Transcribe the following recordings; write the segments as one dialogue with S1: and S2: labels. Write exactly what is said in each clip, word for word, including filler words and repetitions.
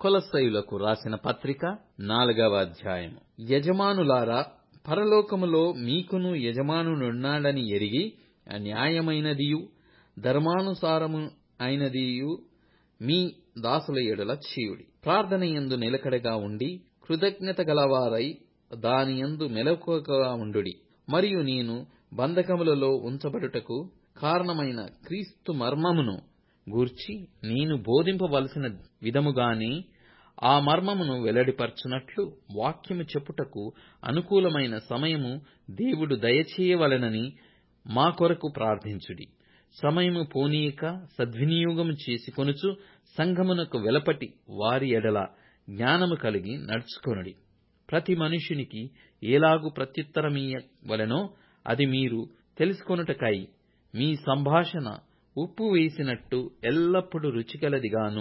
S1: కొలస్సయులకు రాసిన పత్రిక నాలుగవ అధ్యాయము. యజమానులారా, పరలోకములో మీకును యజమానుడున్నాడని ఎరిగి న్యాయమైనదియు ధర్మానుసారము అయినదియు మీ దాసుల ఎడల చేయుడి. ప్రార్థనయందు నిలకడగా ఉండి కృతజ్ఞత గలవారై దానియందు మెలకువగా ఉండుడి. మరియు నేను బంధకములలో ఉంచబడుటకు కారణమైన క్రీస్తు మర్మమును గూర్చి నేను బోధింపవలసిన విధముగానే ఆ మర్మమును వెల్లడిపరచునట్లు వాక్యము చెప్పుటకు అనుకూలమైన సమయము దేవుడు దయచేయవలెనని మా కొరకు ప్రార్థించుడి. సమయము పోనీయక సద్వినియోగము చేసుకొనుచు సంఘమునకు వెలపటి వారి ఎడల జ్ఞానము కలిగి నడుచుకొనుడి. ప్రతి మనుష్యునికి ఏలాగు ప్రత్యుత్తరమియ్యవలెనో అది మీరు తెలుసుకొనుటకై మీ సంభాషణ ఉప్పు వేసినట్టు ఎల్లప్పుడూ రుచిగలదిగాను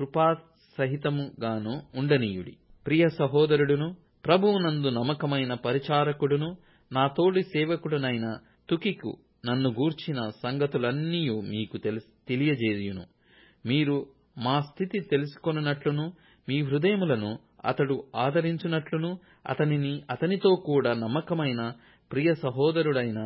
S1: కృపాసహితముగాను ఉండనీయుడి. ప్రియ సహోదరుడును ప్రభువునందు నమ్మకమైన పరిచారకుడును నా తోడి సేవకుడునైన తుకికు నన్ను గూర్చిన సంగతులన్నీయు మీకు తెలియజేయును. మీరు మా స్థితి తెలుసుకొనున్నట్లును మీ హృదయములను అతడు ఆదరించునట్లును అతనిని అతనితో కూడా నమ్మకమైన ప్రియ సహోదరుడైన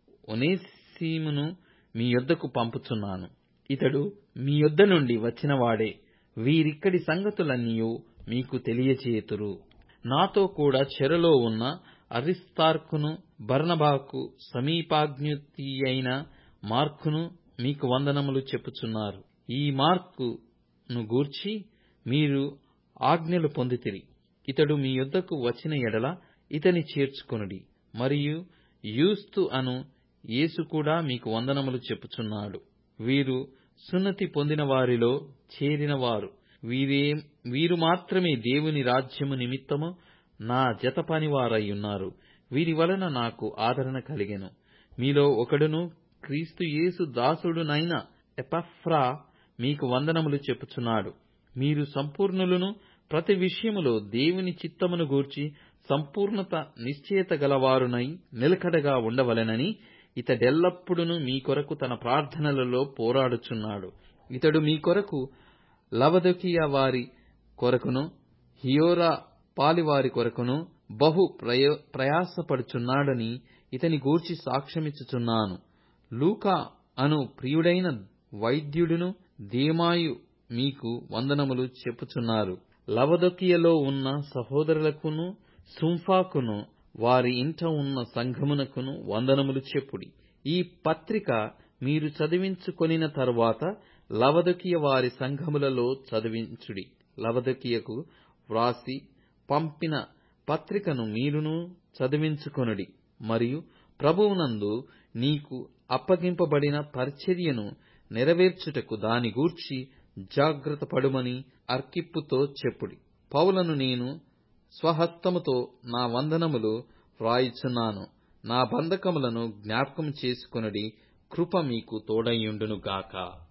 S1: ఒనేసిమును మీ యొద్దకు పంపుచున్నాను. ఇతడు మీ యొద్ద నుండి వచ్చినవాడే. వీరిక్కడి సంగతులన్నీయు మీకు తెలియచేతురు. నాతో కూడా చెరలో ఉన్న అరిస్తార్కును బర్నబాకు సమీపాజ్ఞుతియైన మార్కును మీకు వందనములు చెప్పుచున్నారు. ఈ మార్కును గూర్చి మీరు ఆజ్ఞలు పొందితిరి. ఇతడు మీ యొద్దకు వచ్చిన ఎడల ఇతని చేర్చుకొనుడి. మరియు యూస్తు అను యేసు కూడా మీకు వందనములు చెప్పుచున్నాడు. వీరు సున్నతి పొందిన వారిలో చేరిన వారు. వీరే వీరు మాత్రమే దేవుని రాజ్యము నిమిత్తము నా జత పనివారయ్యున్నారు. వీరి వలన నాకు ఆదరణ కలిగెను. మీలో ఒకడును క్రీస్తు యేసు దాసుడునైన ఎపఫ్రా మీకు వందనములు చెప్పుచున్నాడు. మీరు సంపూర్ణులను ప్రతి విషయములో దేవుని చిత్తమును గూర్చి సంపూర్ణత నిశ్చయత గలవారునై నిలకడగా ఉండవలెనని ఇతడెల్లప్పుడూ మీ కొరకు తన ప్రార్థనలలో పోరాడుచున్నాడు. ఇతడు మీ కొరకు లవొదికయ వారి కొరకును హియెరా పాలివారి కొరకును బహు ప్రయాసపడుచున్నాడని ఇతని గూర్చి సాక్ష్యమిచ్చుచున్నాను. లూకా అను ప్రియుడైన వైద్యుడును దేమాయు మీకు వందనములు చెప్పుచున్నారు. లవొదికయలో ఉన్న సహోదరులకును సుంఫాకును వారి ఇంట ఉన్న సంఘమునకును వందనములు చెప్పుడి. ఈ పత్రిక మీరు చదివించుకొనిన తరువాత లవొదికయ వారి సంఘములలో చదివించుడి. లవొదికయకు వ్రాసి పంపిన పత్రికను మీరును చదివించుకొనుడి. మరియు ప్రభువునందు నీకు అప్పగింపబడిన పరిచర్యను నెరవేర్చుటకు దాని గూర్చి జాగ్రత్త పడుమని అర్కిప్పుతో చెప్పుడి. పౌలను నేను స్వహస్తముతో నా వందనములు వ్రాయుచున్నాను. నా బంధకములను జ్ఞాపకం చేసుకొనుడి. కృప మీకు తోడైయుండును గాక.